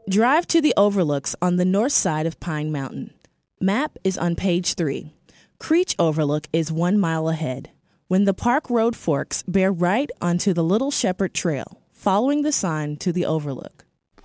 Drive to the overlooks on the north side of Pine Mountain. Map is on page 3. Creech Overlook is 1 mile ahead. When the park road forks, bear right onto the Little Shepherd Trail, following the sign to the overlook.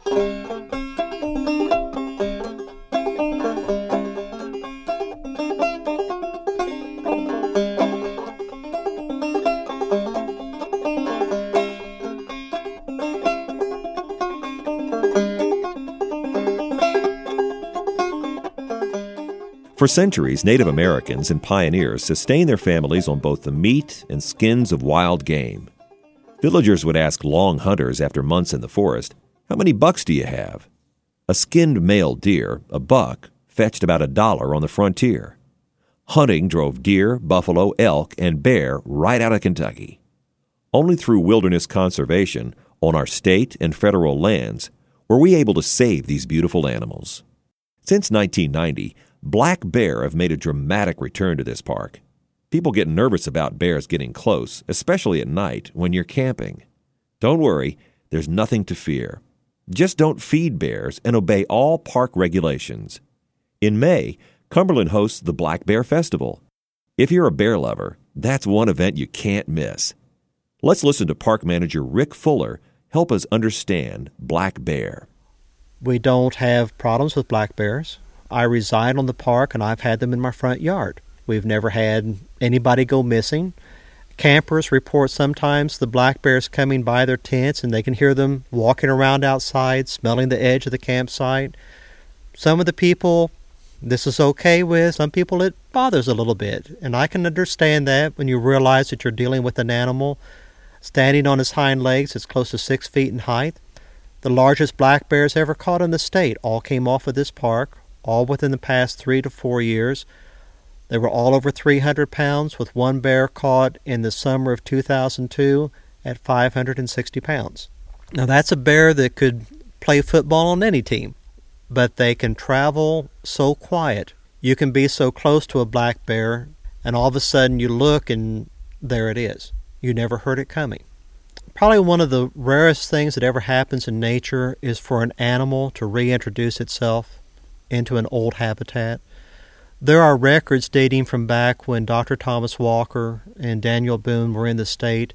For centuries, Native Americans and pioneers sustained their families on both the meat and skins of wild game. Villagers would ask long hunters after months in the forest, "How many bucks do you have?" A skinned male deer, a buck, fetched about $1 on the frontier. Hunting drove deer, buffalo, elk, and bear right out of Kentucky. Only through wilderness conservation on our state and federal lands were we able to save these beautiful animals. Since 1990, black bear have made a dramatic return to this park. People get nervous about bears getting close, especially at night when you're camping. Don't worry, there's nothing to fear. Just don't feed bears and obey all park regulations. In May, Cumberland hosts the Black Bear Festival. If you're a bear lover, that's one event you can't miss. Let's listen to Park Manager Rick Fuller help us understand black bear. We don't have problems with black bears. I reside on the park, and I've had them in my front yard. We've never had anybody go missing. Campers report sometimes the black bears coming by their tents, and they can hear them walking around outside, smelling the edge of the campsite. Some of the people this is okay with. Some people it bothers a little bit, and I can understand that when you realize that you're dealing with an animal standing on his hind legs. It's close to 6 feet in height. The largest black bears ever caught in the state all came off of this park, all within the past 3 to 4 years. They were all over 300 pounds, with one bear caught in the summer of 2002 at 560 pounds. Now that's a bear that could play football on any team, but they can travel so quiet. You can be so close to a black bear, and all of a sudden you look and there it is. You never heard it coming. Probably one of the rarest things that ever happens in nature is for an animal to reintroduce itself into an old habitat. There are records dating from back when Dr. Thomas Walker and Daniel Boone were in the state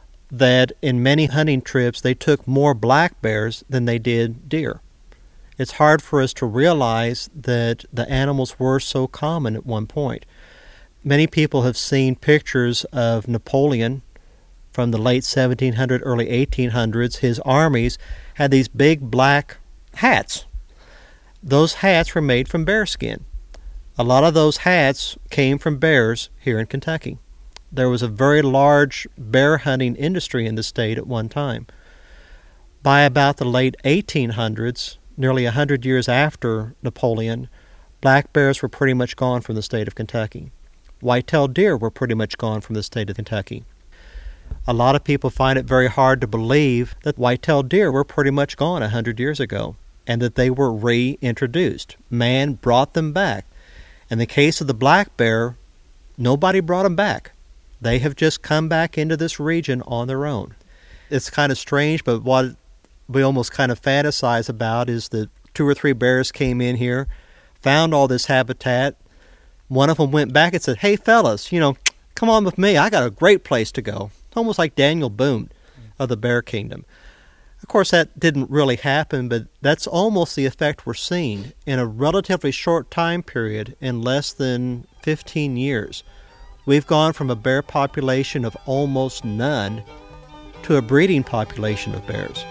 that in many hunting trips they took more black bears than they did deer. It's hard for us to realize that the animals were so common at one point. Many people have seen pictures of Napoleon from the late 1700s, early 1800s. His armies had these big black hats. Those hats were made from bearskin. A lot of those hats came from bears here in Kentucky. There was a very large bear hunting industry in the state at one time. By about the late 1800s, nearly 100 years after Napoleon, black bears were pretty much gone from the state of Kentucky. White-tailed deer were pretty much gone from the state of Kentucky. A lot of people find it very hard to believe that white-tailed deer were pretty much gone 100 years ago and that they were reintroduced. Man brought them back. In the case of the black bear, nobody brought them back. They have just come back into this region on their own. It's kind of strange, but what we almost kind of fantasize about is that 2 or 3 bears came in here, found all this habitat. One of them went back and said, "Hey, fellas, come on with me. I got a great place to go." It's almost like Daniel Boone of the Bear Kingdom. Of course, that didn't really happen, but that's almost the effect we're seeing. In a relatively short time period, in less than 15 years, we've gone from a bear population of almost none to a breeding population of bears.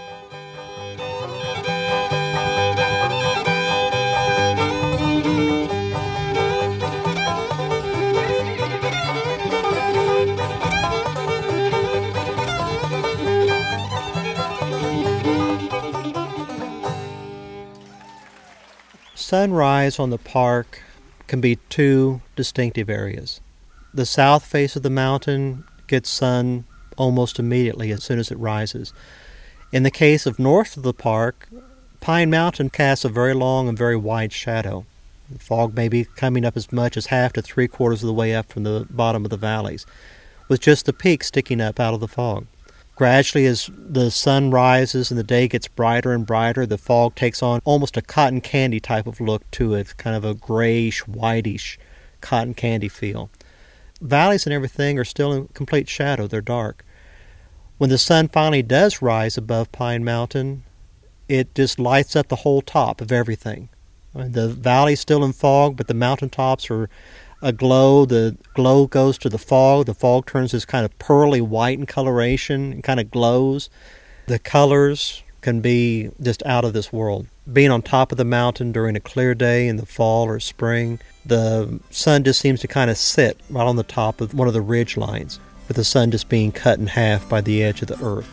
Sunrise on the park can be 2 distinctive areas. The south face of the mountain gets sun almost immediately as soon as it rises. In the case of north of the park, Pine Mountain casts a very long and very wide shadow. The fog may be coming up as much as half to 3/4 of the way up from the bottom of the valleys, with just the peaks sticking up out of the fog. Of Gradually, as the sun rises and the day gets brighter and brighter, the fog takes on almost a cotton candy type of look to it, kind of a grayish, whitish cotton candy feel. Valleys and everything are still in complete shadow. They're dark. When the sun finally does rise above Pine Mountain, it just lights up the whole top of everything. The valley's still in fog, but the mountaintops are aglow. The glow goes to the fog. The fog turns this kind of pearly white in coloration and kind of glows. The colors can be just out of this world. Being on top of the mountain during a clear day in the fall or spring, the sun just seems to kind of sit right on the top of one of the ridge lines, with the sun just being cut in half by the edge of the earth.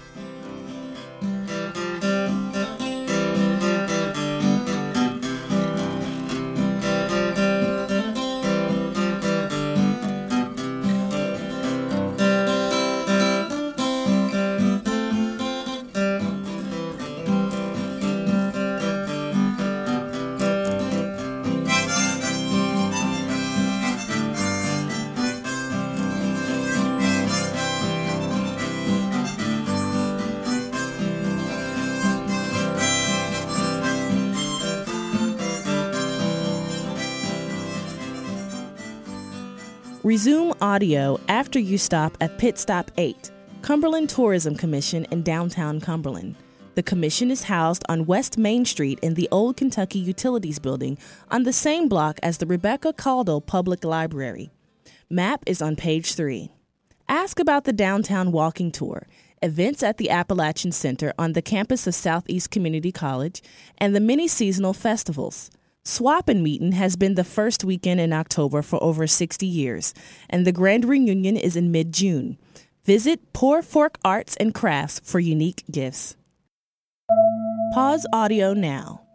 Resume audio after you stop at Pit Stop 8, Cumberland Tourism Commission in downtown Cumberland. The commission is housed on West Main Street in the Old Kentucky Utilities Building on the same block as the Rebecca Caudill Public Library. Map is on page 3. Ask about the downtown walking tour, events at the Appalachian Center on the campus of Southeast Community College, and the many seasonal festivals. Swap and Meetin' has been the first weekend in October for over 60 years, and the grand reunion is in mid-June. Visit Poor Fork Arts and Crafts for unique gifts. Pause audio now.